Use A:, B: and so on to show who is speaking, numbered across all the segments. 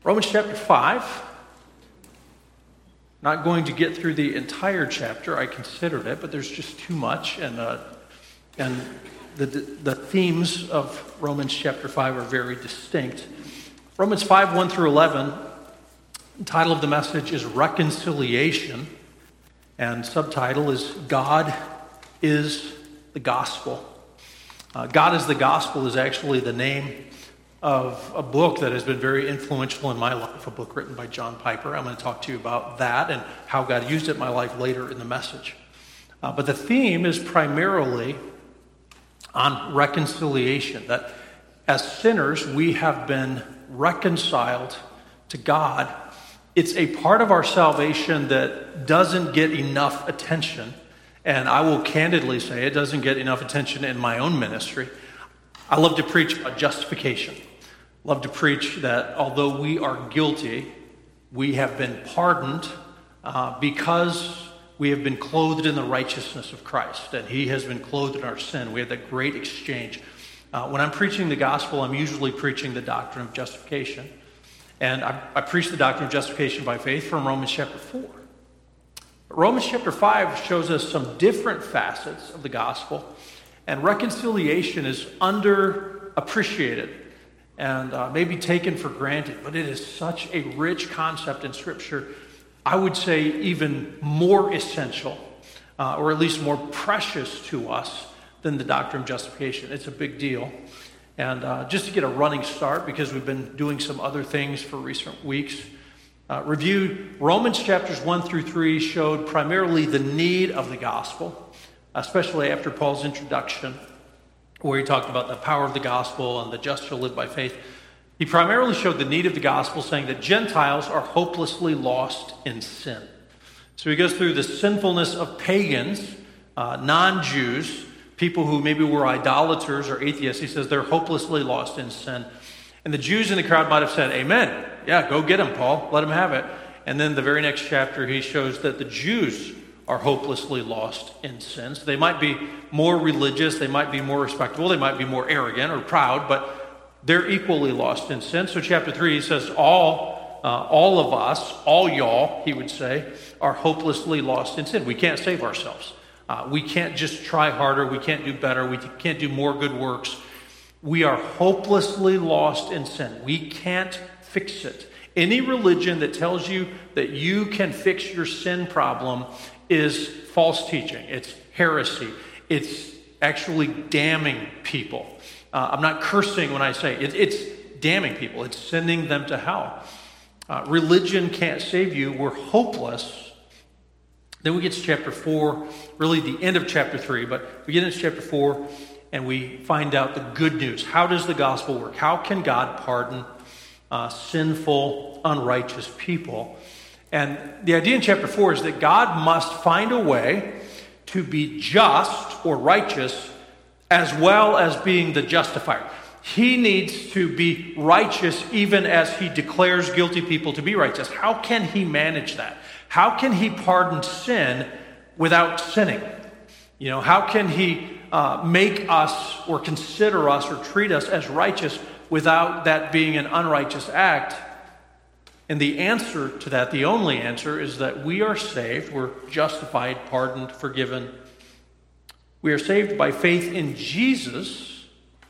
A: Romans chapter 5. Not going to get through the entire chapter. I considered it, but there's just too much, and the themes of Romans chapter 5 are very distinct. Romans 5, 1 through 11, the title of the message is Reconciliation, and subtitle is God is the Gospel. God is the Gospel is actually the name of a book that has been very influential in my life, a book written by John Piper. I'm going to talk to you about that and how God used it in my life later in the message. But the theme is primarily on reconciliation, that as sinners, we have been reconciled to God. It's a part of our salvation that doesn't get enough attention, and I will candidly say it doesn't get enough attention in my own ministry. I love to preach about justification. Love to preach that although we are guilty, we have been pardoned because we have been clothed in the righteousness of Christ, and He has been clothed in our sin. We have that great exchange. When I'm preaching the gospel, I'm usually preaching the doctrine of justification. And I preach the doctrine of justification by faith from Romans chapter 4. But Romans chapter 5 shows us some different facets of the gospel, and reconciliation is underappreciated and maybe taken for granted, but it is such a rich concept in Scripture. I would say even more essential, or at least more precious to us than the doctrine of justification. It's a big deal. And just to get a running start, because we've been doing some other things for recent weeks, review Romans chapters 1 through 3 showed primarily the need of the gospel, especially after Paul's introduction, where he talked about the power of the gospel and the just shall live by faith. He primarily showed the need of the gospel, saying that Gentiles are hopelessly lost in sin. So he goes through the sinfulness of pagans, non-Jews, people who maybe were idolaters or atheists. He says they're hopelessly lost in sin. And the Jews in the crowd might have said, amen. Yeah, go get them, Paul. Let them have it. And then the very next chapter, he shows that the Jews are hopelessly lost in sin. So they might be more religious, they might be more respectable, they might be more arrogant or proud, but they're equally lost in sin. So chapter 3, he says all of us, all y'all, he would say, are hopelessly lost in sin. We can't save ourselves. We can't just try harder, we can't do better, we can't do more good works. We are hopelessly lost in sin. We can't fix it. Any religion that tells you that you can fix your sin problem is false teaching. It's heresy. It's actually damning people. I'm not cursing when I say it. It's damning people. It's sending them to hell. Religion can't save you. We're hopeless. Then we get to chapter 4, really the end of chapter 3, but we get into chapter 4 and we find out the good news. How does the gospel work? How can God pardon sinful, unrighteous people? And the idea in chapter 4 is that God must find a way to be just or righteous as well as being the justifier. He needs to be righteous even as He declares guilty people to be righteous. How can He manage that? How can He pardon sin without sinning? How can He make us or consider us or treat us as righteous without that being an unrighteous act? And the answer to that, the only answer, is that we are saved, we're justified, pardoned, forgiven. We are saved by faith in Jesus,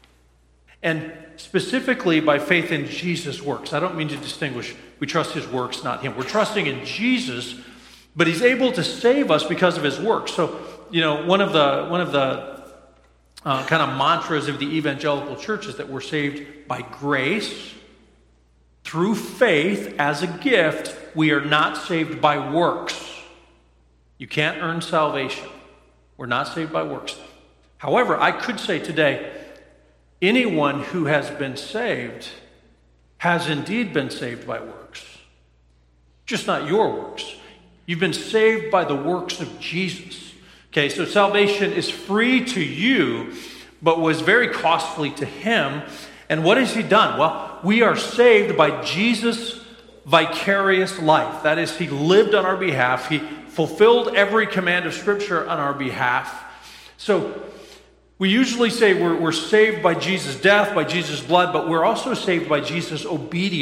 A: and specifically by faith in Jesus' works. I don't mean to distinguish. We trust His works, not Him. We're trusting in Jesus, but He's able to save us because of His works. So, one of the kind of mantras of the evangelical church is that we're saved by grace, through faith as a gift. We are not saved by works. You can't earn salvation. We're not saved by works. However, I could say today, anyone who has been saved has indeed been saved by works. Just not your works. You've been saved by the works of Jesus. Okay, so salvation is free to you, but was very costly to Him. And what has He done? Well, we are saved by Jesus' vicarious life. That is, He lived on our behalf. He fulfilled every command of Scripture on our behalf. So we usually say we're saved by Jesus' death, by Jesus' blood, but we're also saved by Jesus' obedience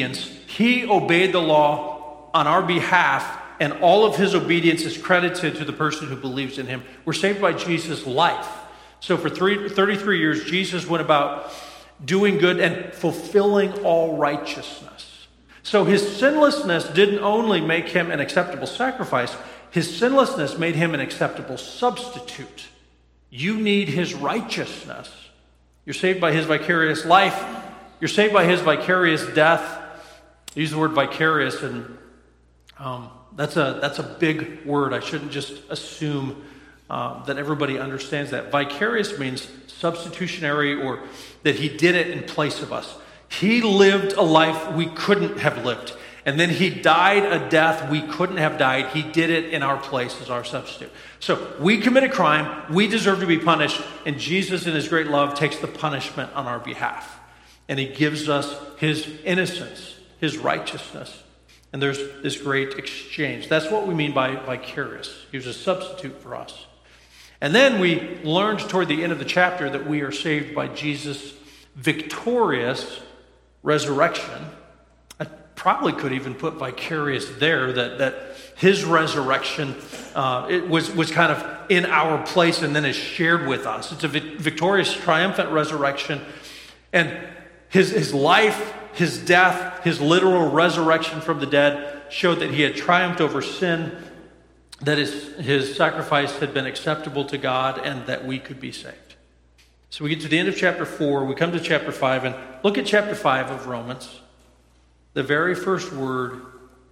A: He obeyed the law on our behalf, and all of his obedience is credited to the person who believes in him. We're saved by Jesus' life. So for 33 years, Jesus went about doing good and fulfilling all righteousness. So his sinlessness didn't only make him an acceptable sacrifice, his sinlessness made him an acceptable substitute. You need his righteousness. You're saved by his vicarious life. You're saved by his vicarious death. I use the word vicarious, and that's a big word. I shouldn't just assume that everybody understands that. Vicarious means substitutionary, or that he did it in place of us. He lived a life we couldn't have lived. And then he died a death we couldn't have died. He did it in our place as our substitute. So we commit a crime. We deserve to be punished. And Jesus, in his great love, takes the punishment on our behalf. And he gives us his innocence, his righteousness. And there's this great exchange. That's what we mean by vicarious. He was a substitute for us. And then we learned toward the end of the chapter that we are saved by Jesus' victorious resurrection. I probably could even put vicarious there, that his resurrection it was kind of in our place and then is shared with us. It's a victorious, triumphant resurrection. And his life, his death, his literal resurrection from the dead showed that he had triumphed over sin, that his sacrifice had been acceptable to God, and that we could be saved. So we get to the end of chapter 4, we come to chapter 5, and look at chapter 5 of Romans. The very first word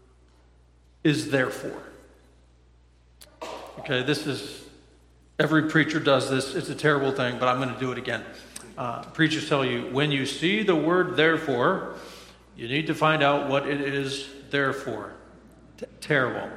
A: is therefore. Okay, every preacher does this. It's a terrible thing, but I'm going to do it again. Preachers tell you, when you see the word therefore, you need to find out what it is there for. Terrible.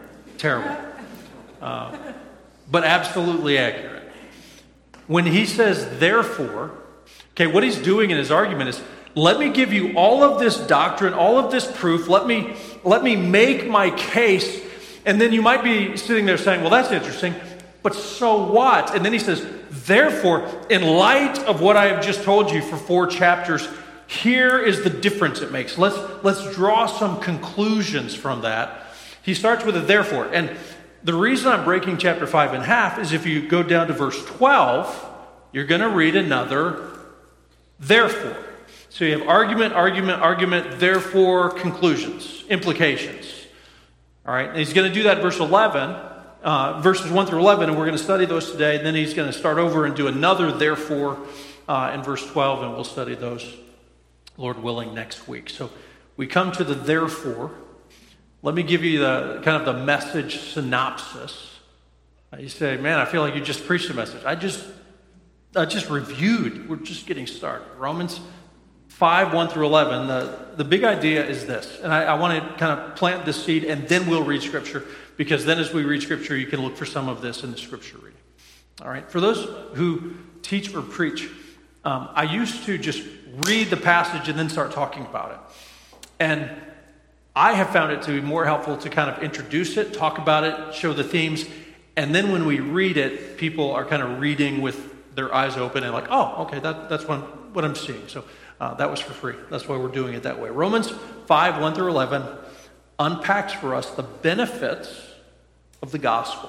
A: But absolutely accurate. When he says therefore, okay, what he's doing in his argument is, let me give you all of this doctrine, all of this proof, let me make my case, and then you might be sitting there saying, well, that's interesting, but so what? And then he says, therefore, in light of what I have just told you for 4 chapters, here is the difference it makes. Let's draw some conclusions from that. He starts with a therefore, and the reason I'm breaking chapter 5 in half is if you go down to verse 12, you're going to read another therefore. So you have argument, therefore, conclusions, implications. All right, and he's going to do that in verse 11, verses 1 through 11, and we're going to study those today. And then he's going to start over and do another therefore in verse 12, and we'll study those, Lord willing, next week. So we come to the therefore. Let me give you the message synopsis. You say, man, I feel like you just preached a message. I just reviewed. We're just getting started. Romans 5, 1 through 11. The big idea is this. And I want to kind of plant this seed, and then we'll read Scripture. Because then as we read Scripture, you can look for some of this in the Scripture reading. All right? For those who teach or preach, I used to just read the passage and then start talking about it. And I have found it to be more helpful to kind of introduce it, talk about it, show the themes, and then when we read it, people are kind of reading with their eyes open and like, oh, okay, that's what I'm seeing. So that was for free. That's why we're doing it that way. Romans 5, 1 through 11 unpacks for us the benefits of the gospel.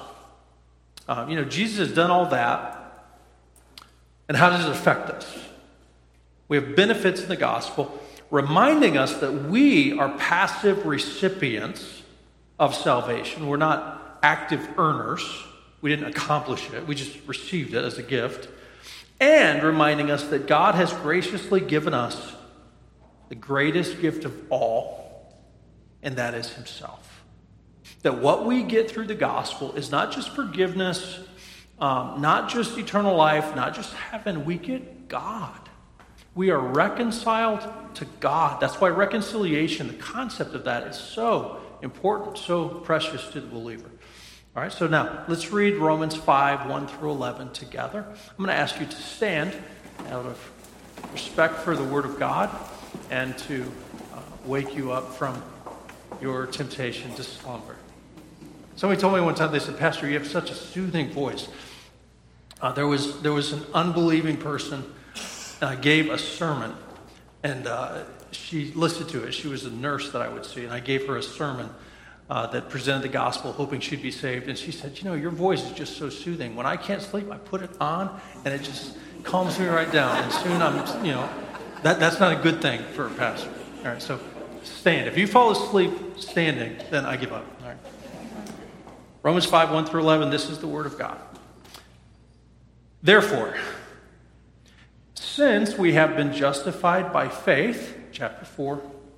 A: Jesus has done all that, and how does it affect us? We have benefits in the gospel, reminding us that we are passive recipients of salvation. We're not active earners. We didn't accomplish it. We just received it as a gift. And reminding us that God has graciously given us the greatest gift of all, and that is himself. That what we get through the gospel is not just forgiveness, not just eternal life, not just heaven. We get God. We are reconciled to God. That's why reconciliation, the concept of that, is so important, so precious to the believer. All right, so now let's read Romans 5, 1 through 11 together. I'm going to ask you to stand out of respect for the Word of God and to wake you up from your temptation to slumber. Somebody told me one time, they said, Pastor, you have such a soothing voice. There was an unbelieving person gave a sermon, and she listened to it. She was a nurse that I would see, and I gave her a sermon that presented the gospel, hoping she'd be saved. And she said, your voice is just so soothing. When I can't sleep, I put it on, and it just calms me right down. And soon I'm, that's not a good thing for a pastor. All right, so stand. If you fall asleep standing, then I give up. All right. Romans 5, 1 through 11, this is the word of God. Therefore, since we have been justified by faith, chapter 4,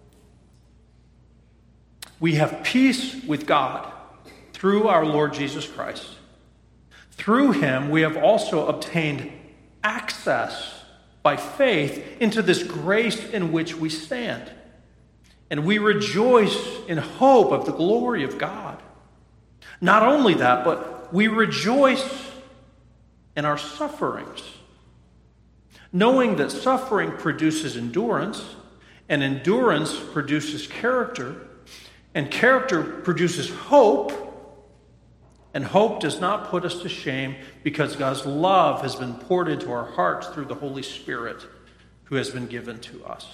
A: we have peace with God through our Lord Jesus Christ. Through him, we have also obtained access by faith into this grace in which we stand. And we rejoice in hope of the glory of God. Not only that, but we rejoice in our sufferings, knowing that suffering produces endurance, and endurance produces character, and character produces hope, and hope does not put us to shame because God's love has been poured into our hearts through the Holy Spirit who has been given to us.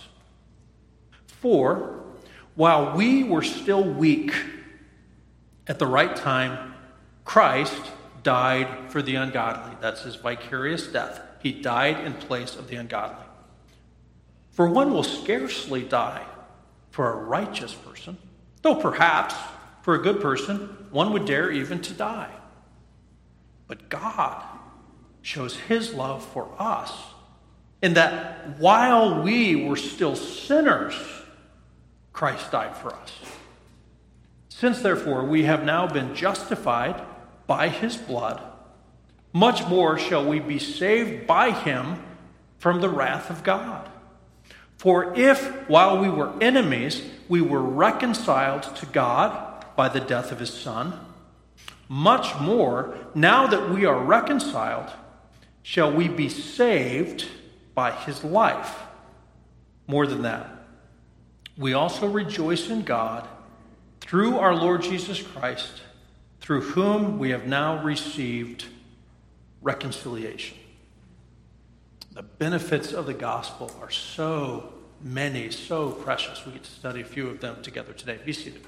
A: For while we were still weak, at the right time, Christ died for the ungodly. That's his vicarious death. He died in place of the ungodly. For one will scarcely die for a righteous person, though perhaps for a good person, one would dare even to die. But God shows his love for us in that while we were still sinners, Christ died for us. Since, therefore, we have now been justified by his blood, much more shall we be saved by him from the wrath of God. For if, while we were enemies, we were reconciled to God by the death of his Son, much more, now that we are reconciled, shall we be saved by his life. More than that, we also rejoice in God through our Lord Jesus Christ, through whom we have now received reconciliation. The benefits of the gospel are so many, so precious. We get to study a few of them together today. Be seated,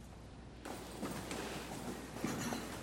A: please.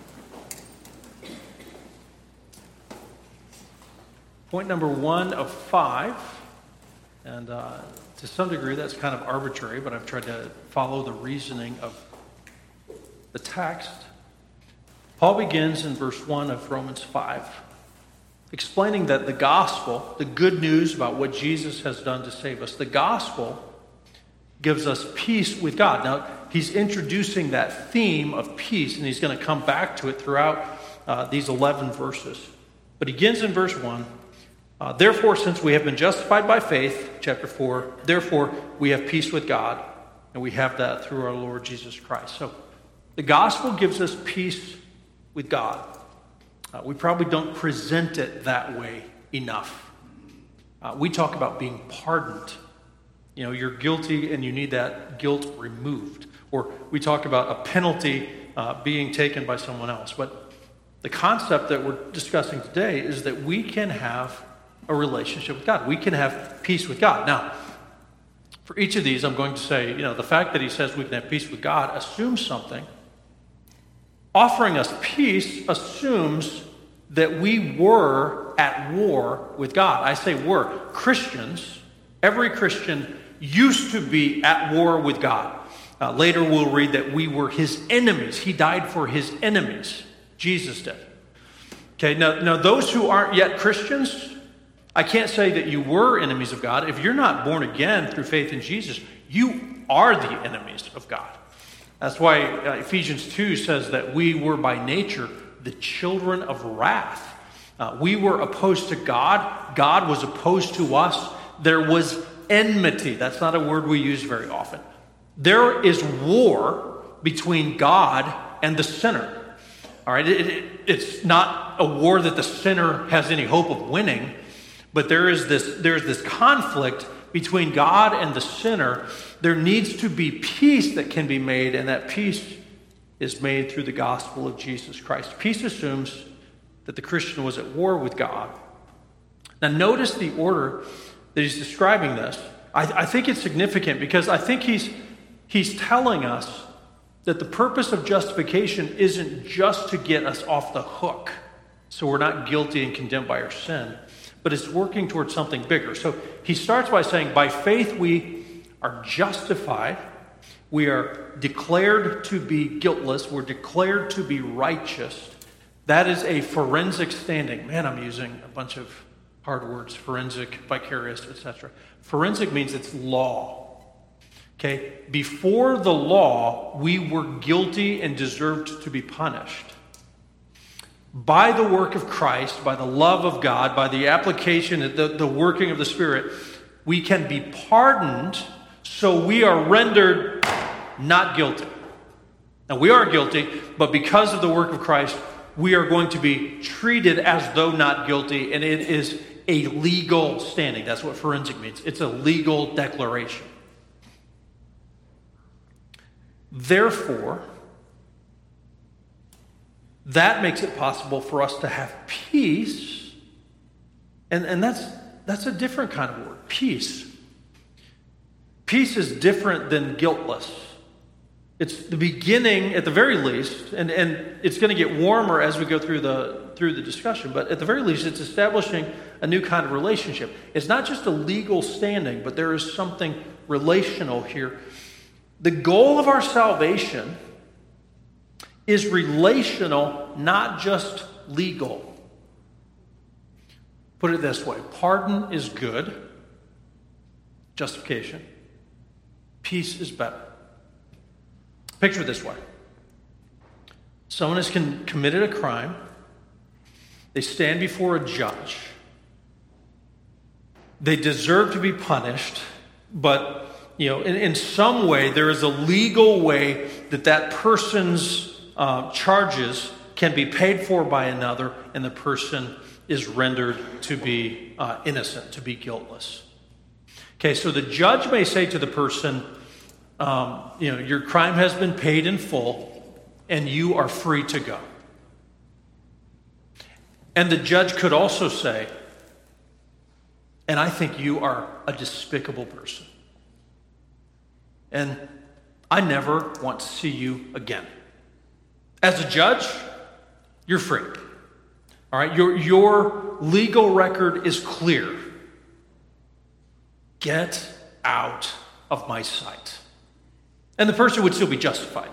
A: Point number 1 of 5, and to some degree that's kind of arbitrary, but I've tried to follow the reasoning of the text. Paul begins in verse 1 of Romans 5, explaining that the gospel, the good news about what Jesus has done to save us, the gospel gives us peace with God. Now, he's introducing that theme of peace, and he's going to come back to it throughout these 11 verses. But he begins in verse 1. Therefore, since we have been justified by faith, chapter 4, therefore we have peace with God, and we have that through our Lord Jesus Christ. So the gospel gives us peace with God. We probably don't present it that way enough. We talk about being pardoned. You're guilty and you need that guilt removed. Or we talk about a penalty being taken by someone else. But the concept that we're discussing today is that we can have a relationship with God. We can have peace with God. Now, for each of these, I'm going to say, the fact that he says we can have peace with God assumes something. Offering us peace assumes that we were at war with God. I say were. Christians, every Christian used to be at war with God. Later we'll read that we were his enemies. He died for his enemies. Jesus did. Okay, now those who aren't yet Christians, I can't say that you were enemies of God. If you're not born again through faith in Jesus, you are the enemies of God. That's why Ephesians 2 says that we were by nature the children of wrath. We were opposed to God. God was opposed to us. There was enmity. That's not a word we use very often. There is war between God and the sinner. All right, it's not a war that the sinner has any hope of winning, but there's this conflict between God and the sinner. There needs to be peace that can be made, and that peace is made through the gospel of Jesus Christ. Peace assumes that the Christian was at war with God. Now notice the order that he's describing this. I think it's significant because I think he's telling us that the purpose of justification isn't just to get us off the hook so we're not guilty and condemned by our sin, but it's working towards something bigger. So he starts by saying, by faith we are justified, we are declared to be guiltless, we're declared to be righteous. That is a forensic standing. Man, I'm using a bunch of hard words, forensic, vicarious, etc. Forensic means it's law. Okay? Before the law, we were guilty and deserved to be punished. By the work of Christ, by the love of God, by the application, the working of the Spirit, we can be pardoned, so we are rendered not guilty. Now, we are guilty, but because of the work of Christ, we are going to be treated as though not guilty, and it is a legal standing. That's what forensic means. It's a legal declaration. Therefore, that makes it possible for us to have peace, and that's a different kind of word, peace. Peace is different than guiltless. It's the beginning, at the very least, and it's going to get warmer as we go through the discussion, but at the very least, it's establishing a new kind of relationship. It's not just a legal standing, but there is something relational here. The goal of our salvation is relational, not just legal. Put it this way: pardon is good, justification. Peace is better. Picture it this way. Someone has committed a crime. They stand before a judge. They deserve to be punished, but in some way, there is a legal way that person's charges can be paid for by another, and the person is rendered to be innocent, to be guiltless. Okay, so the judge may say to the person, your crime has been paid in full, and you are free to go. And the judge could also say, and I think you are a despicable person, and I never want to see you again. As a judge, you're free. All right, your legal record is clear. Get out of my sight. And the person would still be justified.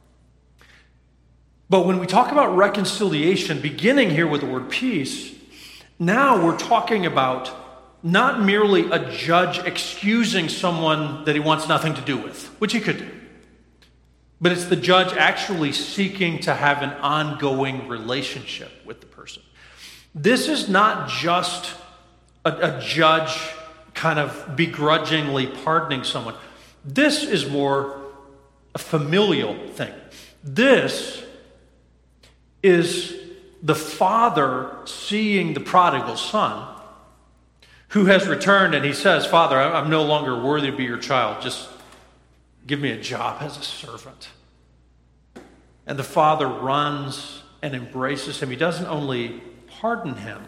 A: But when we talk about reconciliation, beginning here with the word peace, now we're talking about not merely a judge excusing someone that he wants nothing to do with, which he could do. But it's the judge actually seeking to have an ongoing relationship with the person. This is not just a judge kind of begrudgingly pardoning someone. This is more a familial thing. This is the father seeing the prodigal son who has returned, and he says, Father, I'm no longer worthy to be your child. Just give me a job as a servant. And the father runs and embraces him. He doesn't only pardon him.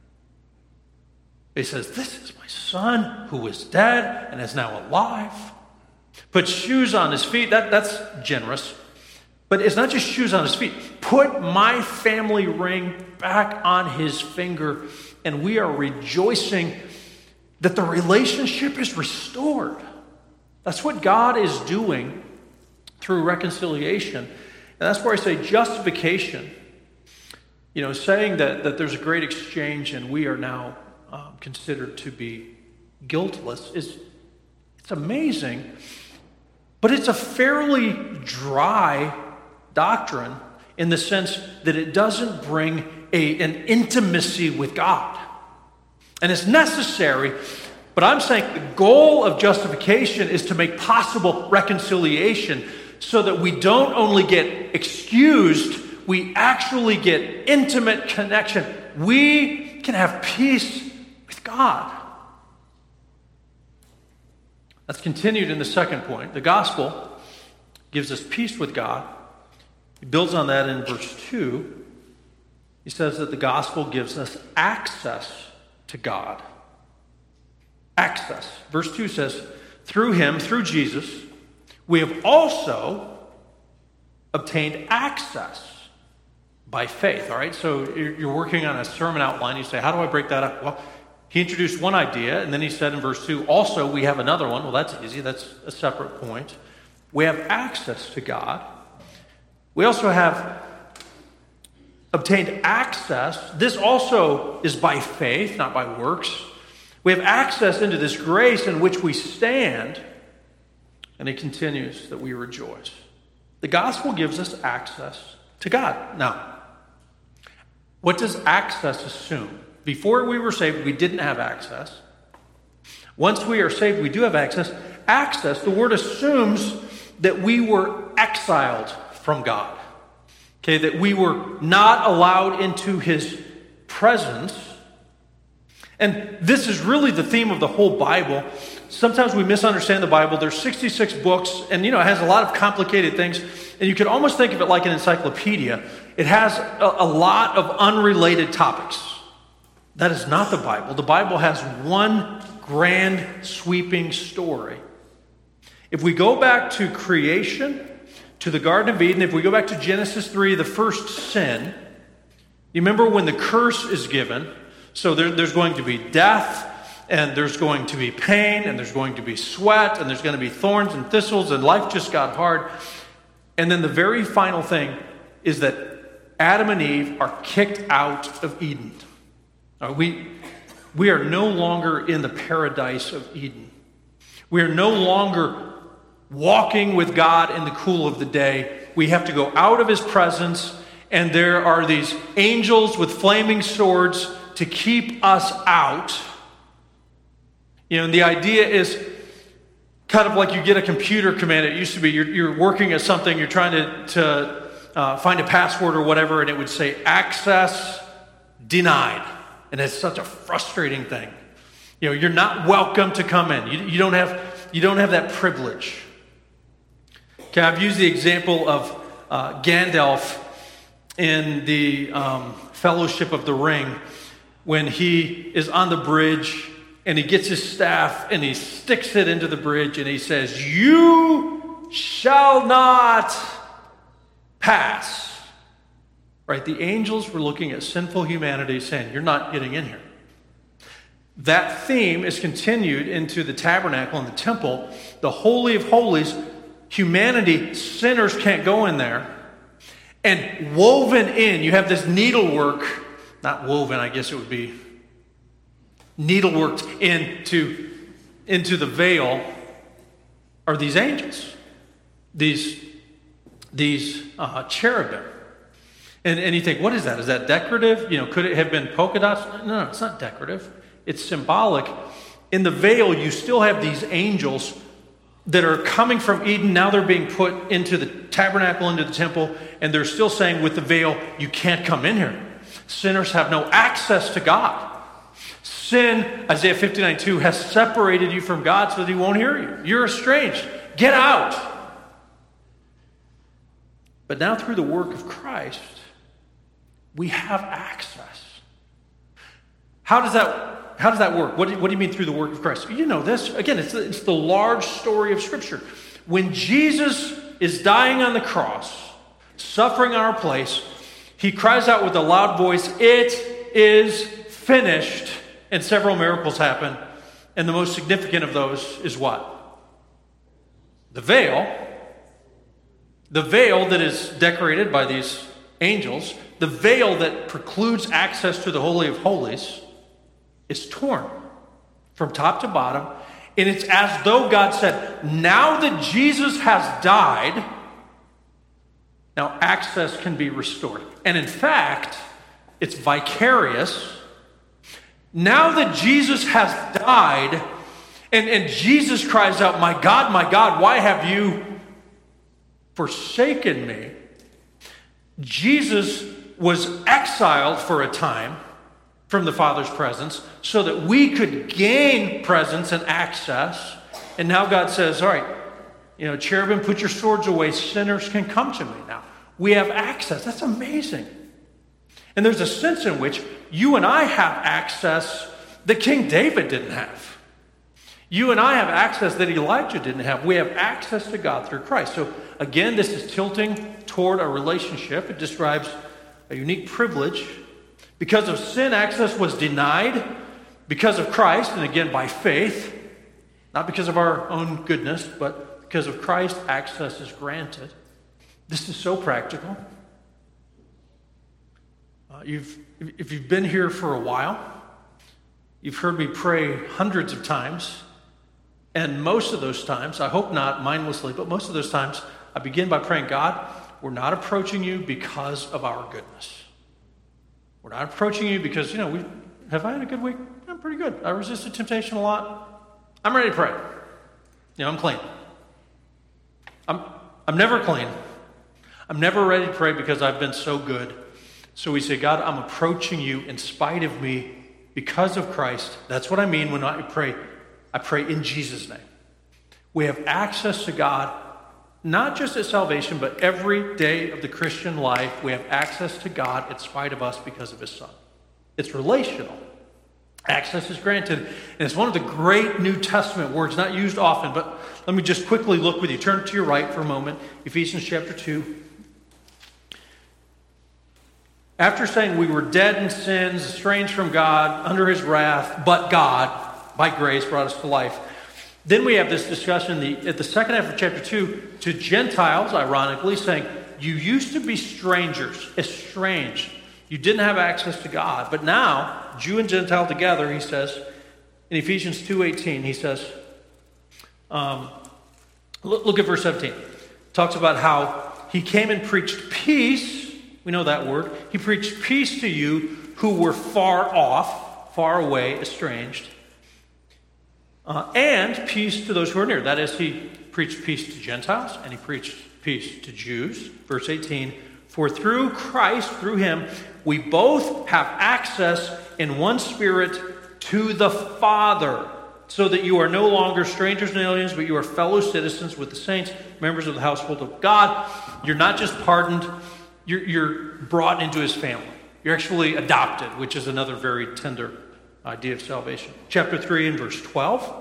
A: He says, this is my son who was dead and is now alive. Put shoes on his feet. That's generous. But it's not just shoes on his feet. Put my family ring back on his finger. And we are rejoicing that the relationship is restored. That's what God is doing through reconciliation. And that's where I say justification, saying that there's a great exchange and we are now considered to be guiltless, it's amazing, but it's a fairly dry doctrine in the sense that it doesn't bring an intimacy with God. And it's necessary, but I'm saying the goal of justification is to make possible reconciliation so that we don't only get excused, we actually get intimate connection. We can have peace with God. That's continued in the second point. The gospel gives us peace with God. He builds on that in verse 2. He says that the gospel gives us access to God. Access. Verse 2 says, through him, through Jesus, we have also obtained access by faith. All right, so you're working on a sermon outline. You say, how do I break that up? Well, he introduced one idea, and then he said in verse 2, also we have another one. Well, that's easy. That's a separate point. We have access to God. We also have obtained access. This also is by faith, not by works. We have access into this grace in which we stand. And it continues that we rejoice. The gospel gives us access to God. Now, what does access assume? Before we were saved, we didn't have access. Once we are saved, we do have access. Access, the word assumes that we were exiled from God. Okay, that we were not allowed into his presence. And this is really the theme of the whole Bible. Sometimes we misunderstand the Bible. There's 66 books, and it has a lot of complicated things. And you could almost think of it like an encyclopedia. It has a lot of unrelated topics. That is not the Bible. The Bible has one grand, sweeping story. If we go back to creation, to the Garden of Eden, if we go back to Genesis 3, the first sin, you remember when the curse is given, so there's going to be death, and there's going to be pain, and there's going to be sweat, and there's going to be thorns and thistles, and life just got hard. And then the very final thing is that Adam and Eve are kicked out of Eden. We are no longer in the paradise of Eden. We are no longer walking with God in the cool of the day. We have to go out of his presence, and there are these angels with flaming swords to keep us out. And the idea is kind of like you get a computer command. It used to be you're working at something, you're trying to find a password or whatever, and it would say access denied. And it's such a frustrating thing. You're not welcome to come in. You don't have that privilege. Okay, I've used the example of Gandalf in the Fellowship of the Ring when he is on the bridge and he gets his staff and he sticks it into the bridge and he says, "You shall not pass." Right? The angels were looking at sinful humanity saying, "You're not getting in here." That theme is continued into the tabernacle and the temple, the Holy of Holies. Humanity, sinners can't go in there. And woven in, you have this needlework, not woven, I guess it would be needleworked into the veil, are these angels, these cherubim. And you think, what is that? Is that decorative? Could it have been polka dots? No, it's not decorative. It's symbolic. In the veil, you still have these angels that are coming from Eden. Now they're being put into the tabernacle, into the temple, and they're still saying with the veil, you can't come in here. Sinners have no access to God. Sin, Isaiah 59:2, has separated you from God so that he won't hear you. You're estranged. Get out. But now through the work of Christ, we have access. How does that work? What do you mean through the work of Christ? You know this. Again, it's the large story of Scripture. When Jesus is dying on the cross, suffering in our place, he cries out with a loud voice, "It is finished." And several miracles happen. And the most significant of those is what? The veil. The veil that is decorated by these angels, the veil that precludes access to the Holy of Holies, is torn from top to bottom. And it's as though God said, now that Jesus has died, now access can be restored. And in fact, it's vicarious. Now that Jesus has died, and Jesus cries out, my God, why have you forsaken me?" Jesus was exiled for a time from the Father's presence so that we could gain presence and access. And now God says, all right, cherubim, put your swords away. Sinners can come to me now. We have access. That's amazing. And there's a sense in which you and I have access that King David didn't have. You and I have access that Elijah didn't have. We have access to God through Christ. So again, this is tilting toward a relationship. It describes a unique privilege. Because of sin, access was denied. Because of Christ, and again by faith, not because of our own goodness, but because of Christ, access is granted. This is so practical. If you've been here for a while, you've heard me pray hundreds of times. And most of those times, I hope not mindlessly, but most of those times, I begin by praying, God, we're not approaching you because of our goodness. We're not approaching you because, have I had a good week? I'm pretty good. I resisted temptation a lot. I'm ready to pray. I'm clean. I'm never clean. I'm never ready to pray because I've been so good. So we say, God, I'm approaching you in spite of me because of Christ. That's what I mean when I pray. I pray in Jesus' name. We have access to God, not just at salvation, but every day of the Christian life. We have access to God in spite of us because of his Son. It's relational. Access is granted. And it's one of the great New Testament words, not used often, but let me just quickly look with you. Turn to your right for a moment. Ephesians chapter 2. After saying we were dead in sins, estranged from God, under his wrath, but God, by grace, brought us to life. Then we have this discussion at the second half of chapter 2 to Gentiles, ironically, saying, you used to be strangers, estranged. You didn't have access to God. But now, Jew and Gentile together, he says, in Ephesians 2:18, he says, look at verse 17. It talks about how he came and preached peace. We know that word. He preached peace to you who were far off, far away, estranged, and peace to those who are near. That is, he preached peace to Gentiles, and he preached peace to Jews. Verse 18, for through Christ, through him, we both have access in one Spirit to the Father, so that you are no longer strangers and aliens, but you are fellow citizens with the saints, members of the household of God. You're not just pardoned, you're brought into his family. You're actually adopted, which is another very tender idea of salvation. Chapter 3 and verse 12.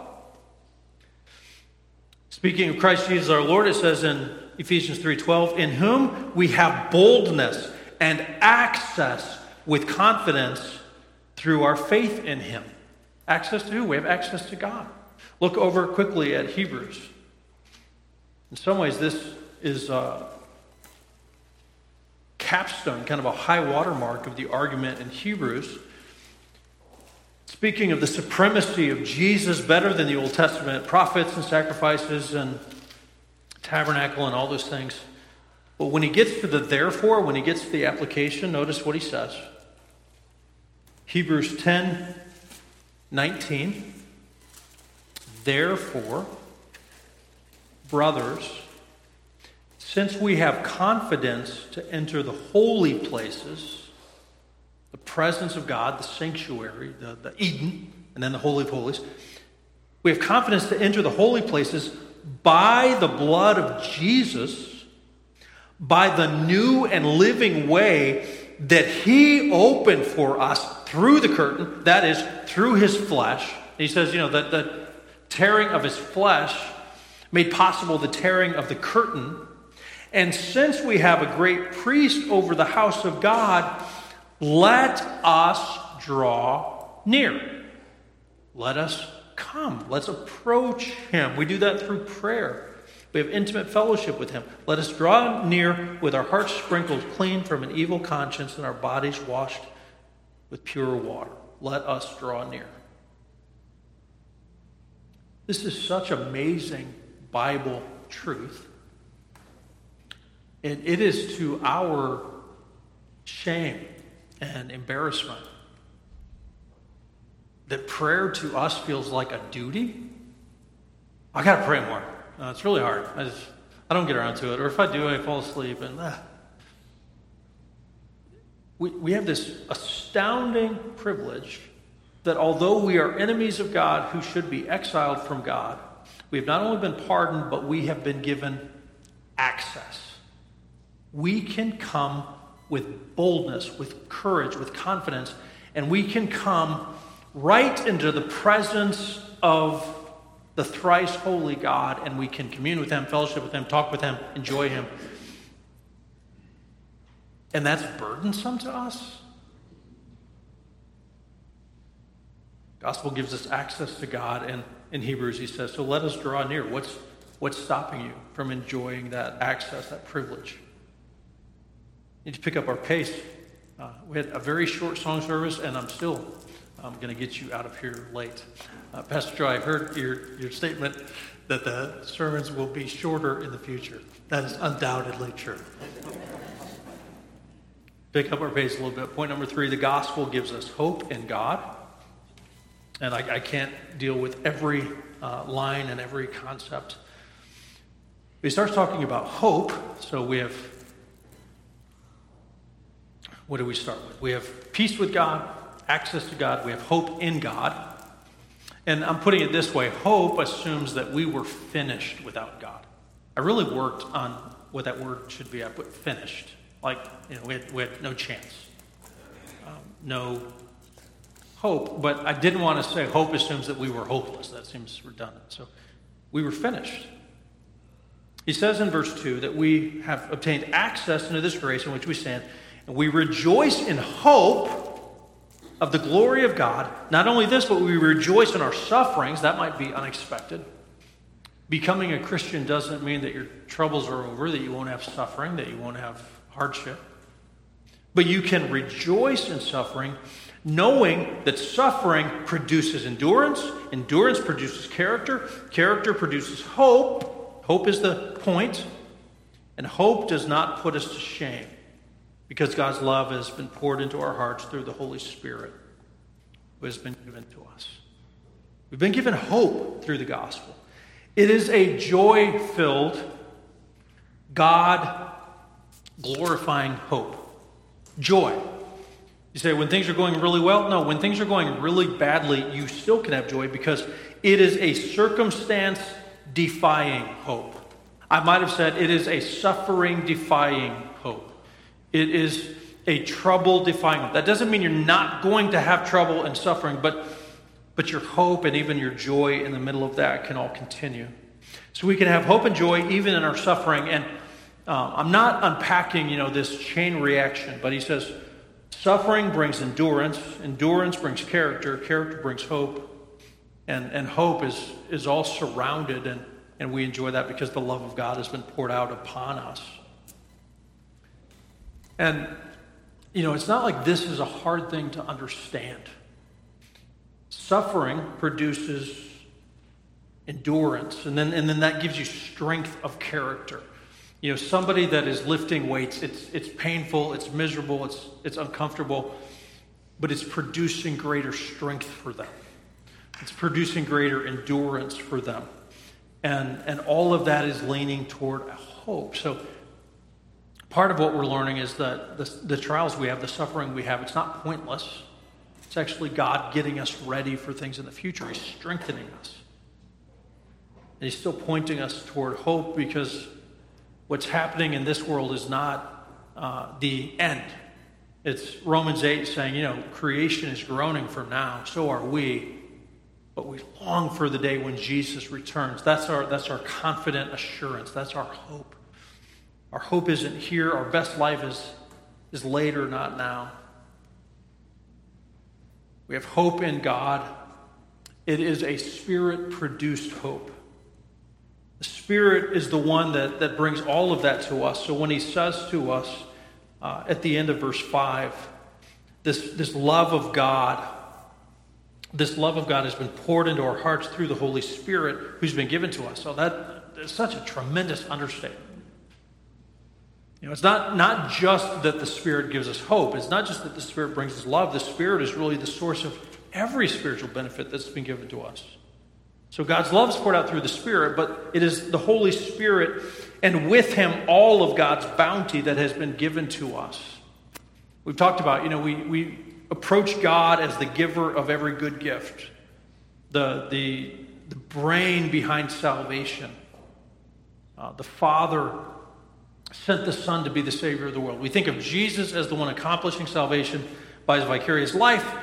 A: Speaking of Christ Jesus our Lord, it says in Ephesians 3:12, in whom we have boldness and access with confidence through our faith in him. Access to who? We have access to God. Look over quickly at Hebrews. In some ways, this is capstone, kind of a high watermark of the argument in Hebrews. Speaking of the supremacy of Jesus better than the Old Testament prophets and sacrifices and tabernacle and all those things. But when he gets to the therefore, when he gets to the application, notice what he says. Hebrews 10:19. Therefore, brothers, since we have confidence to enter the holy places, the presence of God, the sanctuary, the Eden, and then the Holy of Holies, we have confidence to enter the holy places by the blood of Jesus, by the new and living way that he opened for us through the curtain, that is, through his flesh. He says, that the tearing of his flesh made possible the tearing of the curtain. And since we have a great priest over the house of God, let us draw near. Let us come. Let's approach him. We do that through prayer. We have intimate fellowship with him. Let us draw near with our hearts sprinkled clean from an evil conscience and our bodies washed with pure water. Let us draw near. This is such amazing Bible truth. And it is to our shame and embarrassment that prayer to us feels like a duty. I got to pray more. It's really hard. I don't get around to it. Or if I do, I fall asleep. And we have this astounding privilege that although we are enemies of God who should be exiled from God, we have not only been pardoned, but we have been given access. We can come with boldness, with courage, with confidence, and we can come right into the presence of the thrice holy God, and we can commune with him, fellowship with him, talk with him, enjoy him. And that's burdensome to us. Gospel gives us access to God, and in Hebrews he says, so let us draw near. What's stopping you from enjoying that access, that privilege? We need to pick up our pace. We had a very short song service, and I'm going to get you out of here late. Pastor Joe, I heard your statement that the sermons will be shorter in the future. That is undoubtedly true. Pick up our pace a little bit. Point number 3, the gospel gives us hope in God. And I can't deal with every line and every concept. He starts talking about hope. So we have, what do we start with? We have peace with God, access to God. We have hope in God. And I'm putting it this way. Hope assumes that we were finished without God. I really worked on what that word should be. I put finished. Like, we had no chance. No hope. But I didn't want to say hope assumes that we were hopeless. That seems redundant. So we were finished. He says in verse 2 that we have obtained access into this grace in which we stand, and we rejoice in hope of the glory of God. Not only this, but we rejoice in our sufferings. That might be unexpected. Becoming a Christian doesn't mean that your troubles are over, that you won't have suffering, that you won't have hardship. But you can rejoice in suffering, knowing that suffering produces endurance, endurance produces character, character produces hope. Hope is the point, and hope does not put us to shame, because God's love has been poured into our hearts through the Holy Spirit who has been given to us. We've been given hope through the gospel. It is a joy-filled, God-glorifying hope. Joy. You say, when things are going really well? No, when things are going really badly, you still can have joy because it is a circumstance-defying hope. I might have said it is a suffering-defying hope. It is a trouble-defying hope. That doesn't mean you're not going to have trouble and suffering, but your hope and even your joy in the middle of that can all continue. So we can have hope and joy even in our suffering. And I'm not unpacking, this chain reaction, but he says suffering brings endurance, endurance brings character, character brings hope, and hope is all surrounded, and we enjoy that because the love of God has been poured out upon us. And, it's not like this is a hard thing to understand. Suffering produces endurance, and then that gives you strength of character. Somebody that is lifting weights, it's painful, it's miserable, it's uncomfortable, but it's producing greater strength for them. It's producing greater endurance for them. And all of that is leaning toward a hope. So part of what we're learning is that the trials we have, the suffering we have, it's not pointless. It's actually God getting us ready for things in the future. He's strengthening us. And he's still pointing us toward hope, because what's happening in this world is not the end. It's Romans 8 saying, creation is groaning for now, so are we. But we long for the day when Jesus returns. That's our confident assurance. That's our hope. Our hope isn't here. Our best life is later, not now. We have hope in God. It is a Spirit-produced hope. The Spirit is the one that brings all of that to us. So when he says to us at the end of verse 5, this love of God has been poured into our hearts through the Holy Spirit who's been given to us. So that is such a tremendous understatement. It's not just that the Spirit gives us hope. It's not just that the Spirit brings us love. The Spirit is really the source of every spiritual benefit that's been given to us. So God's love is poured out through the Spirit, but it is the Holy Spirit, and with him all of God's bounty that has been given to us. We've talked about, we approach God as the giver of every good gift, the brain behind salvation. The Father sent the Son to be the Savior of the world. We think of Jesus as the one accomplishing salvation by his vicarious life,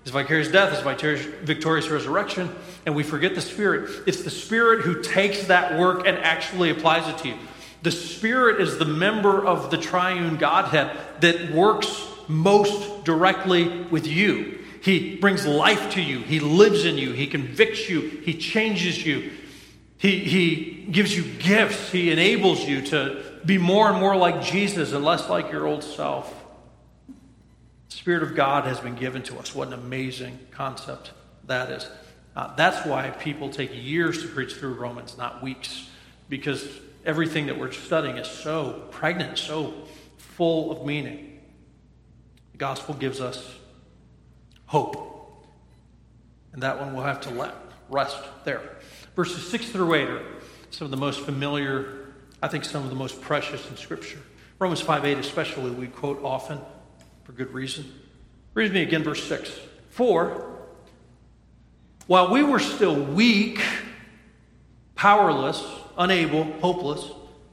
A: His vicarious death, his victorious resurrection, and we forget the Spirit. It's the Spirit who takes that work and actually applies it to you. The Spirit is the member of the triune Godhead that works most directly with you. He brings life to you. He lives in you. He convicts you. He changes you. He gives you gifts. He enables you to be more and more like Jesus and less like your old self. The Spirit of God has been given to us. What an amazing concept that is. That's why people take years to preach through Romans, not weeks, because everything that we're studying is so pregnant, so full of meaning. The gospel gives us hope. And that one we'll have to let rest there. Verses 6 through 8 are some of the most familiar, I think some of the most precious in Scripture. Romans 5:8 especially we quote often for good reason. Read with me again, verse 6. For while we were still weak, powerless, unable, hopeless,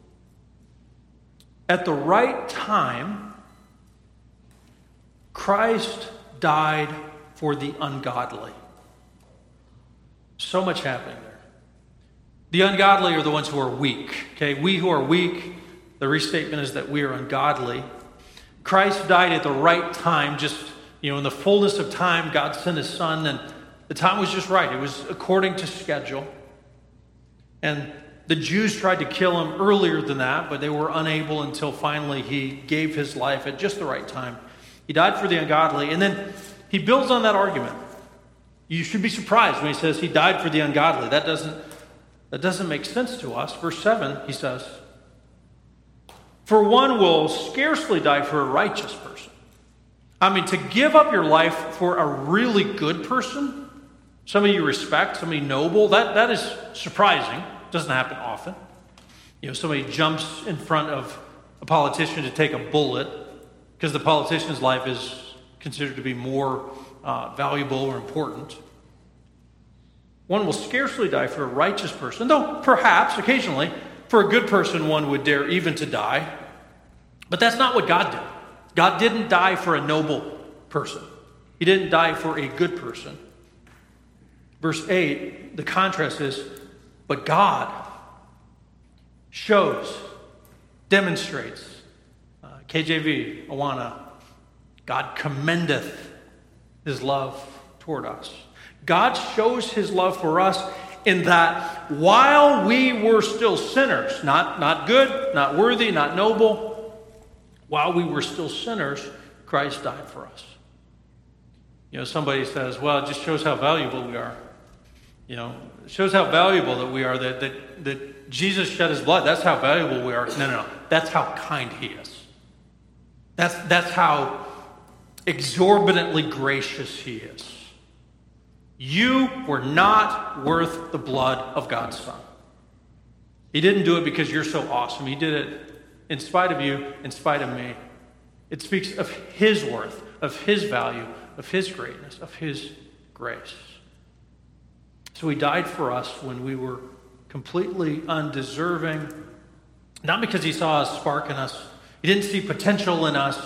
A: at the right time, Christ died for the ungodly. So much happening there. The ungodly are the ones who are weak. Okay, we who are weak, the restatement is that we are ungodly. Christ died at the right time, just, in the fullness of time, God sent his Son, and the time was just right. It was according to schedule. And the Jews tried to kill him earlier than that, but they were unable until finally he gave his life at just the right time. He died for the ungodly, and then he builds on that argument. You should be surprised when he says he died for the ungodly. That doesn't make sense to us. Verse 7, he says, for one will scarcely die for a righteous person. I mean, to give up your life for a really good person, somebody you respect, somebody noble, that is surprising. It doesn't happen often. Somebody jumps in front of a politician to take a bullet because the politician's life is considered to be more valuable or important. One will scarcely die for a righteous person, though perhaps, occasionally, for a good person one would dare even to die. But that's not what God did. God didn't die for a noble person. He didn't die for a good person. Verse 8, the contrast is, but God shows, demonstrates, KJV, Awana, God commendeth his love toward us. God shows his love for us in that while we were still sinners, not good, not worthy, not noble, while we were still sinners, Christ died for us. Somebody says, well, it just shows how valuable we are. It shows how valuable that we are, that Jesus shed his blood. That's how valuable we are. No. That's how kind he is. That's how exorbitantly gracious he is. You were not worth the blood of God's Son. He didn't do it because you're so awesome. He did it in spite of you, in spite of me. It speaks of his worth, of his value, of his greatness, of his grace. So he died for us when we were completely undeserving, not because he saw a spark in us. He didn't see potential in us.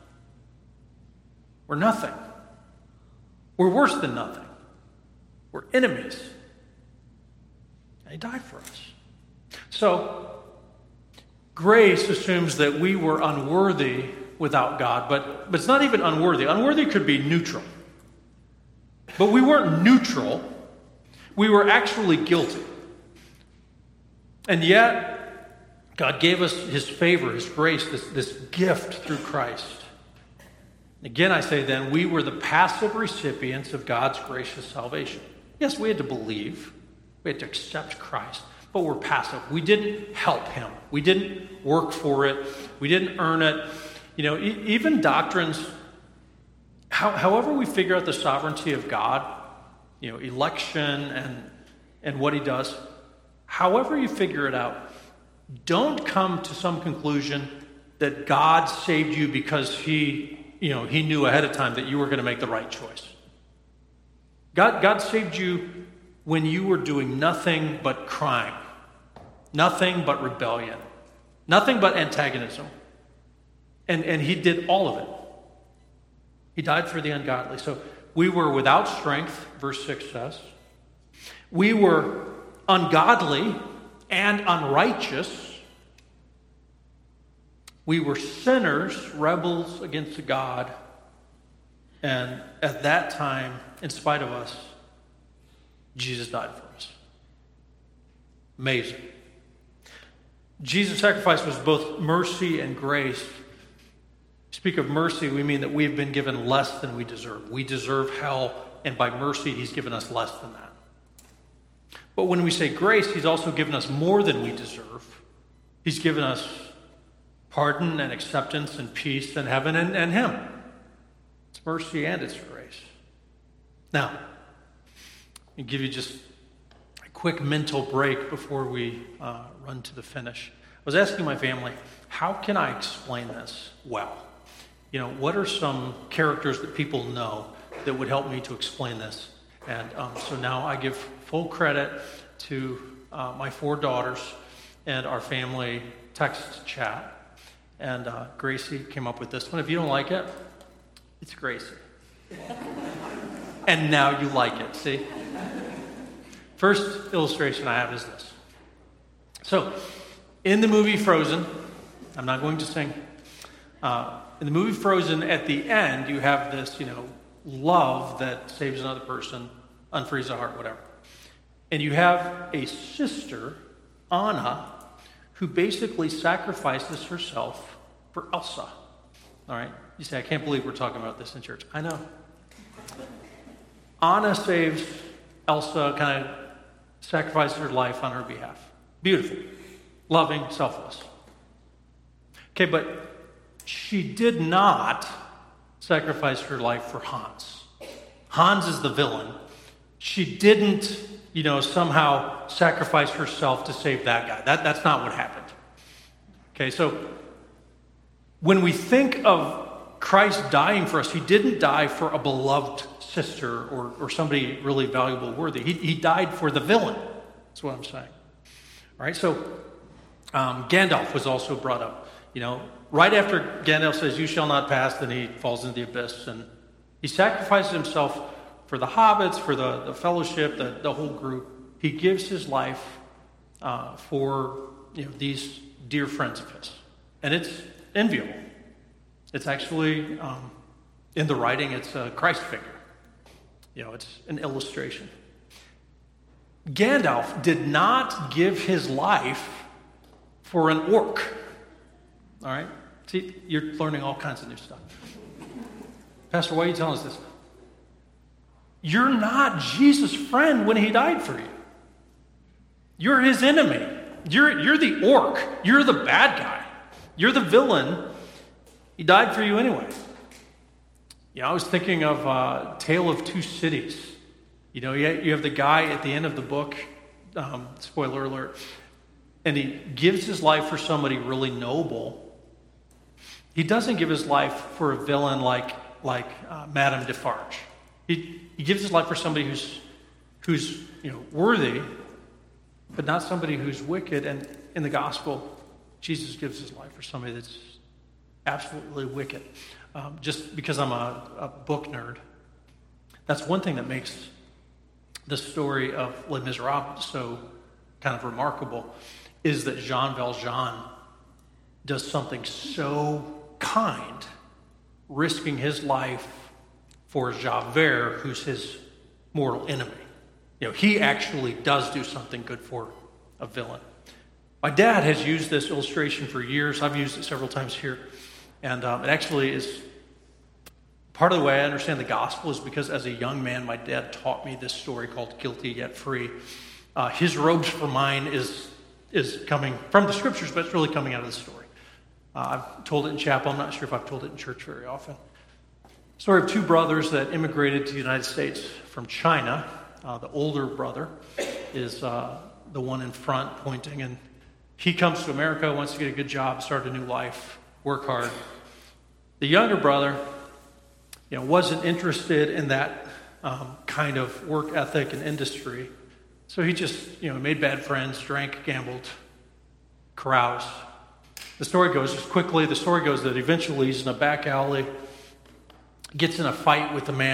A: We're nothing. We're worse than nothing. We're enemies. And he died for us. So, grace assumes that we were unworthy without God, but it's not even unworthy. Unworthy could be neutral. But we weren't neutral. We were actually guilty. And yet, God gave us his favor, his grace, this gift through Christ. Again, I say then, we were the passive recipients of God's gracious salvation. Yes, we had to believe. We had to accept Christ. But we're passive. We didn't help him. We didn't work for it. We didn't earn it. Even doctrines, however we figure out the sovereignty of God, election and what he does, however you figure it out, don't come to some conclusion that God saved you because he knew ahead of time that you were going to make the right choice. God saved you when you were doing nothing but crime, nothing but rebellion, nothing but antagonism. And he did all of it. He died for the ungodly. So We were without strength, verse 6 says. We were ungodly and unrighteous. We were sinners, rebels against God. And at that time, in spite of us, Jesus died for us. Amazing. Jesus' sacrifice was both mercy and grace. Speak of mercy, we mean that we've been given less than we deserve. We deserve hell, and by mercy, he's given us less than that. But when we say grace, he's also given us more than we deserve. He's given us pardon and acceptance and peace and heaven and him. It's mercy and it's grace. Now, I'll give you just a quick mental break before we run to the finish. I was asking my family, how can I explain this well? What are some characters that people know that would help me to explain this? And so now I give full credit to my 4 daughters and our family text chat. And Gracie came up with this one. If you don't like it, it's Gracie. And now you like it, see? First illustration I have is this. So, in the movie Frozen, I'm not going to sing. In the movie Frozen, at the end, you have this, love that saves another person, unfrees a heart, whatever. And you have a sister, Anna, who basically sacrifices herself for Elsa. All right? You say, I can't believe we're talking about this in church. I know. Anna saves Elsa, kind of sacrifices her life on her behalf. Beautiful. Loving, selfless. Okay, but she did not sacrifice her life for Hans. Hans is the villain. She didn't, somehow sacrifice herself to save that guy. That's not what happened. Okay, so when we think of Christ dying for us, he didn't die for a beloved sister or somebody really valuable, worthy. He died for the villain. That's what I'm saying. All right, so Gandalf was also brought up. Right after Gandalf says, you shall not pass, then he falls into the abyss. And he sacrifices himself for the hobbits, for the fellowship, the whole group. He gives his life for these dear friends of his. And it's enviable. It's actually, in the writing, it's a Christ figure. It's an illustration. Gandalf did not give his life for an orc. All right? See, you're learning all kinds of new stuff. Pastor, why are you telling us this? You're not Jesus' friend when he died for you. You're his enemy. You're the orc. You're the bad guy. You're the villain. He died for you anyway. I was thinking of Tale of Two Cities. You have the guy at the end of the book, spoiler alert, and he gives his life for somebody really noble. He doesn't give his life for a villain like Madame Defarge. He gives his life for somebody who's worthy, but not somebody who's wicked. And in the gospel, Jesus gives his life for somebody that's absolutely wicked. Just because I'm a book nerd, that's one thing that makes the story of Les Miserables so kind of remarkable, is that Jean Valjean does something so kind, risking his life for Javert, who's his mortal enemy. He actually does do something good for a villain. My dad has used this illustration for years. I've used it several times here. And it actually is part of the way I understand the gospel is because as a young man, my dad taught me this story called Guilty Yet Free. His robes for mine is coming from the scriptures, but it's really coming out of the story. I've told it in chapel. I'm not sure if I've told it in church very often. Story of 2 brothers that immigrated to the United States from China. The older brother is the one in front pointing, and he comes to America, wants to get a good job, start a new life, work hard. The younger brother, wasn't interested in that kind of work ethic and industry. So he just, made bad friends, drank, gambled, caroused. The story goes that eventually he's in a back alley, gets in a fight with a man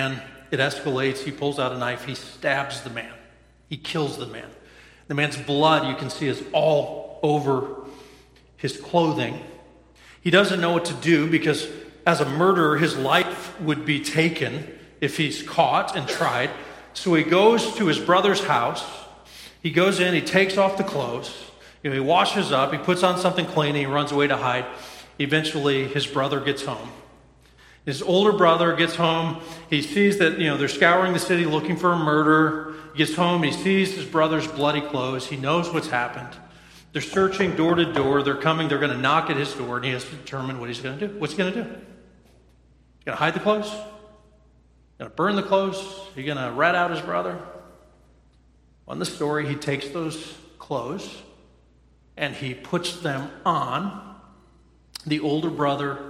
A: it escalates. He pulls out a knife. He stabs the man. He kills the man. The man's blood, you can see, is all over his clothing. He doesn't know what to do because as a murderer, his life would be taken if he's caught and tried. So he goes to his brother's house. He goes in, he takes off the clothes. He washes up, he puts on something clean, and he runs away to hide. Eventually, his brother gets home. His older brother gets home. He sees that, they're scouring the city looking for a murderer. He gets home, he sees his brother's bloody clothes. He knows what's happened. They're searching door to door. They're coming, they're going to knock at his door, and he has to determine what he's going to do. What's he going to do? He's going to hide the clothes? Going to burn the clothes? He's going to rat out his brother? On the story, he takes those clothes and he puts them on. The older brother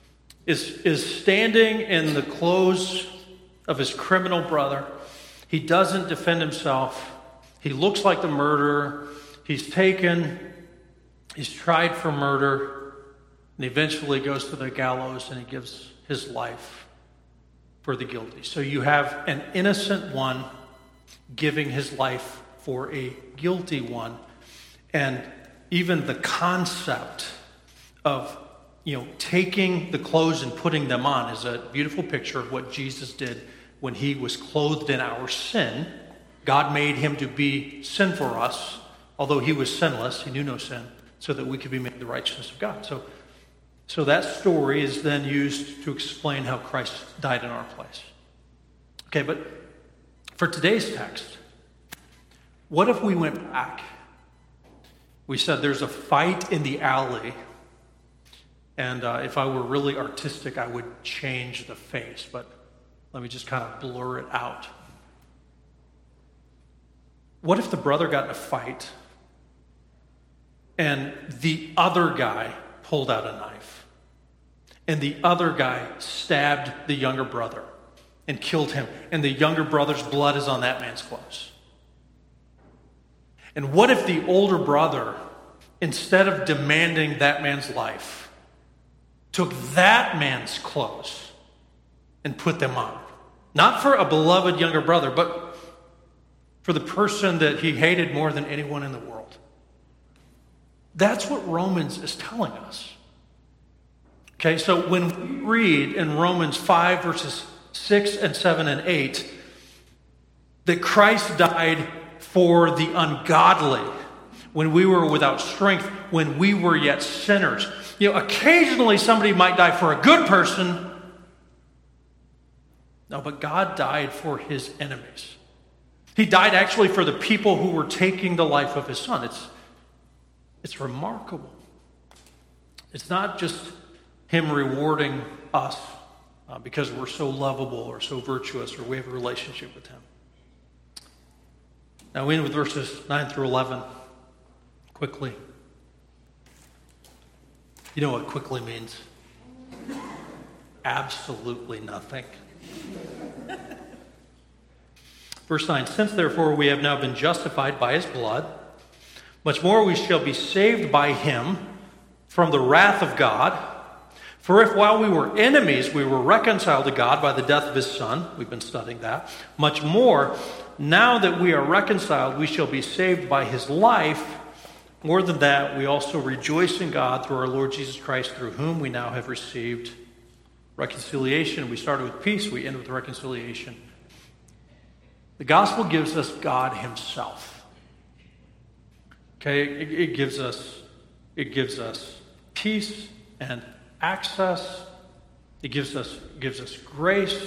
A: is standing in the clothes of his criminal brother. He doesn't defend himself. He looks like the murderer. He's taken. He's tried for murder. And eventually goes to the gallows and he gives his life for the guilty. So you have an innocent one giving his life for a guilty one. And even the concept of taking the clothes and putting them on is a beautiful picture of what Jesus did when he was clothed in our sin. God made him to be sin for us, although he was sinless, he knew no sin, so that we could be made the righteousness of God. So that story is then used to explain how Christ died in our place. Okay, but for today's text, what if we went back? We said there's a fight in the alley, and if I were really artistic, I would change the face, but let me just kind of blur it out. What if the brother got in a fight, and the other guy pulled out a knife, and the other guy stabbed the younger brother and killed him, and the younger brother's blood is on that man's clothes? And what if the older brother, instead of demanding that man's life, took that man's clothes and put them on? Not for a beloved younger brother, but for the person that he hated more than anyone in the world. That's what Romans is telling us. Okay, so when we read in Romans 5, verses 6 and 7 and 8, that Christ died for the ungodly, when we were without strength, when we were yet sinners. Occasionally somebody might die for a good person. No, but God died for his enemies. He died actually for the people who were taking the life of his son. It's remarkable. It's not just him rewarding us because we're so lovable or so virtuous or we have a relationship with him. Now, we end with verses 9 through 11. Quickly. You know what quickly means? Absolutely nothing. Verse 9, since therefore we have now been justified by his blood, much more we shall be saved by him from the wrath of God. For if while we were enemies, we were reconciled to God by the death of his son, we've been studying that, much more, now that we are reconciled, we shall be saved by his life. More than that, we also rejoice in God through our Lord Jesus Christ, through whom we now have received reconciliation. We started with peace, we end with reconciliation. The gospel gives us God himself. Okay, it gives us peace and access. It gives us grace.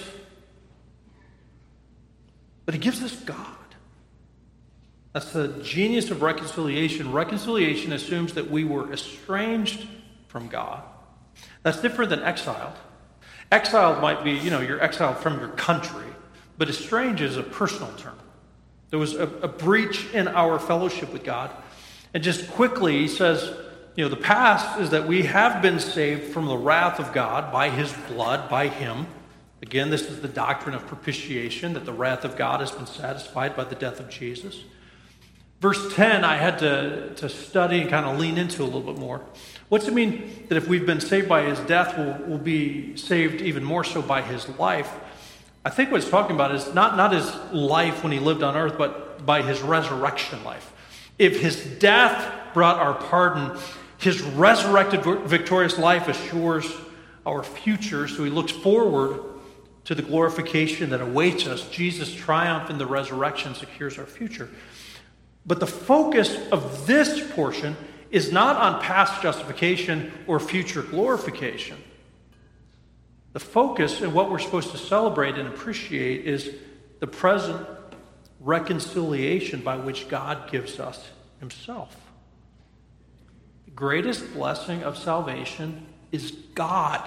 A: But it gives us God. That's the genius of reconciliation. Reconciliation assumes that we were estranged from God. That's different than exiled. Exiled might be, you're exiled from your country, but estranged is a personal term. There was a breach in our fellowship with God. And just quickly, he says, the past is that we have been saved from the wrath of God by his blood, by him. Again, this is the doctrine of propitiation, that the wrath of God has been satisfied by the death of Jesus. Verse 10, I had to study and kind of lean into a little bit more. What's it mean that if we've been saved by his death, we'll be saved even more so by his life? I think what it's talking about is not his life when he lived on earth, but by his resurrection life. If his death brought our pardon, his resurrected victorious life assures our future. So he looks forward to the glorification that awaits us. Jesus' triumph in the resurrection secures our future. But the focus of this portion is not on past justification or future glorification. The focus and what we're supposed to celebrate and appreciate is the present reconciliation by which God gives us himself. The greatest blessing of salvation is God.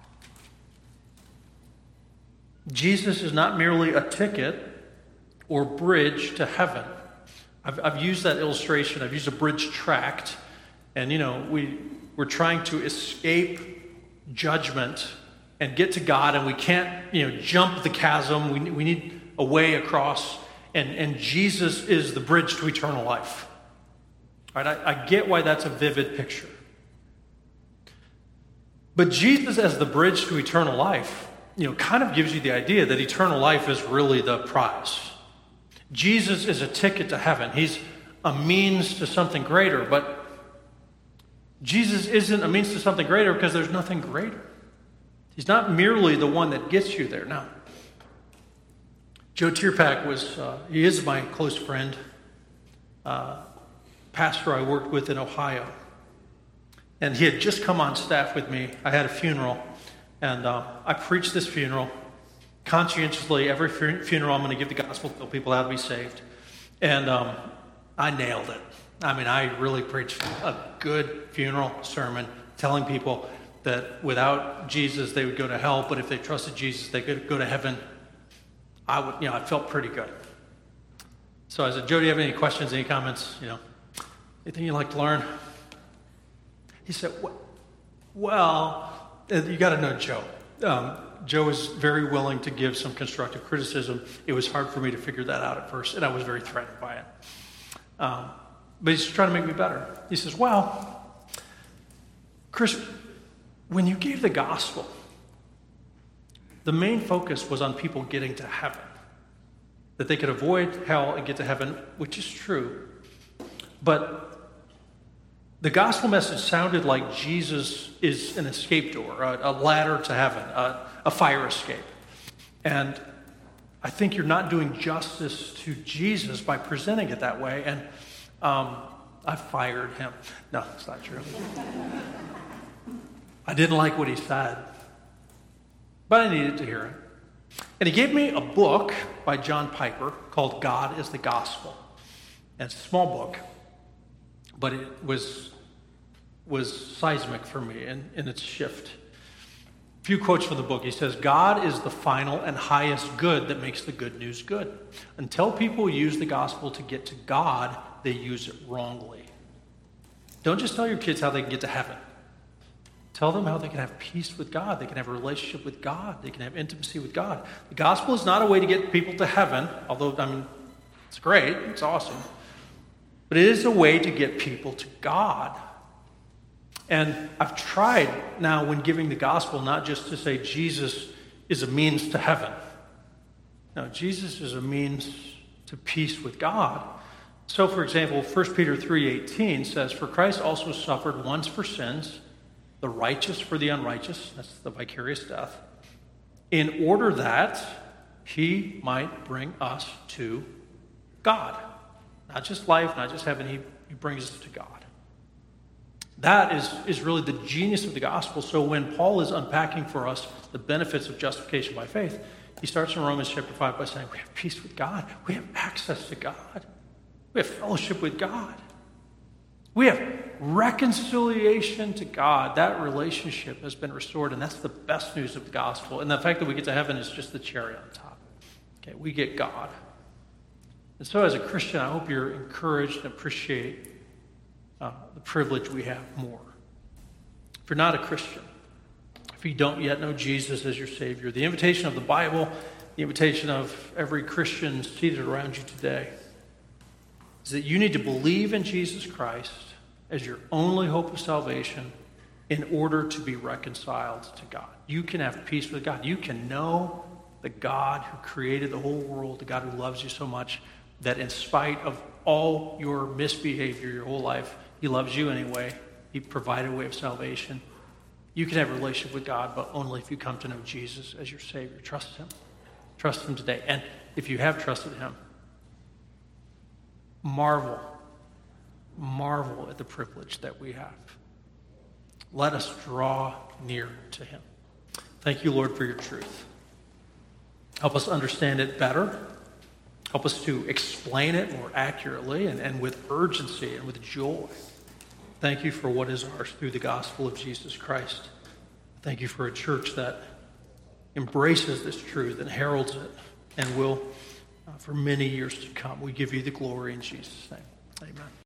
A: Jesus is not merely a ticket or bridge to heaven. I've used that illustration. I've used a bridge tract. And, we're trying to escape judgment and get to God, and we can't, jump the chasm. We need a way across, and Jesus is the bridge to eternal life. All right, I get why that's a vivid picture. But Jesus as the bridge to eternal life, kind of gives you the idea that eternal life is really the prize. Jesus is a ticket to heaven. He's a means to something greater, but Jesus isn't a means to something greater because there's nothing greater. He's not merely the one that gets you there. Now, Joe Tierpak he is my close friend, pastor I worked with in Ohio. And he had just come on staff with me. I had a funeral, and I preached this funeral conscientiously. Every funeral I'm going to give the gospel, tell people how to be saved. And I nailed it. I really preached a good funeral sermon, telling people that without Jesus, they would go to hell, but if they trusted Jesus, they could go to heaven. I felt pretty good. So I said, Joe, do you have any questions, any comments? Anything you'd like to learn? He said, well, you got to know Joe. Joe is very willing to give some constructive criticism. It was hard for me to figure that out at first, and I was very threatened by it. But he's trying to make me better. He says, well, Chris, when you gave the gospel, the main focus was on people getting to heaven, that they could avoid hell and get to heaven, which is true. But the gospel message sounded like Jesus is an escape door, a ladder to heaven, a fire escape. And I think you're not doing justice to Jesus by presenting it that way. And I fired him. No, that's not true. I didn't like what he said, but I needed to hear it. And he gave me a book by John Piper called God is the Gospel. And it's a small book, but it was seismic for me in its shift. A few quotes from the book. He says, God is the final and highest good that makes the good news good. Until people use the gospel to get to God, they use it wrongly. Don't just tell your kids how they can get to heaven. Tell them how they can have peace with God. They can have a relationship with God. They can have intimacy with God. The gospel is not a way to get people to heaven, although, it's great. It's awesome. But it is a way to get people to God. And I've tried now when giving the gospel not just to say Jesus is a means to heaven. No, Jesus is a means to peace with God. So, for example, 1 Peter 3:18 says, for Christ also suffered once for sins, the righteous for the unrighteous, that's the vicarious death, in order that he might bring us to God. Not just life, not just heaven, he brings us to God. That is really the genius of the gospel. So when Paul is unpacking for us the benefits of justification by faith, he starts in Romans chapter 5 by saying, we have peace with God. We have access to God. We have fellowship with God. We have reconciliation to God. That relationship has been restored, and that's the best news of the gospel. And the fact that we get to heaven is just the cherry on top. Okay, we get God. And so as a Christian, I hope you're encouraged and appreciate the privilege we have more. If you're not a Christian, if you don't yet know Jesus as your Savior, the invitation of the Bible, the invitation of every Christian seated around you today, is that you need to believe in Jesus Christ as your only hope of salvation in order to be reconciled to God. You can have peace with God. You can know the God who created the whole world, the God who loves you so much that in spite of all your misbehavior your whole life, he loves you anyway. He provided a way of salvation. You can have a relationship with God, but only if you come to know Jesus as your Savior. Trust him. Trust him today. And if you have trusted him, marvel at the privilege that we have. Let us draw near to him. Thank you, Lord, for your truth. Help us understand it better. Help us to explain it more accurately and with urgency and with joy. Thank you for what is ours through the gospel of Jesus Christ. Thank you for a church that embraces this truth and heralds it and will for many years to come. We give you the glory in Jesus' name. Amen.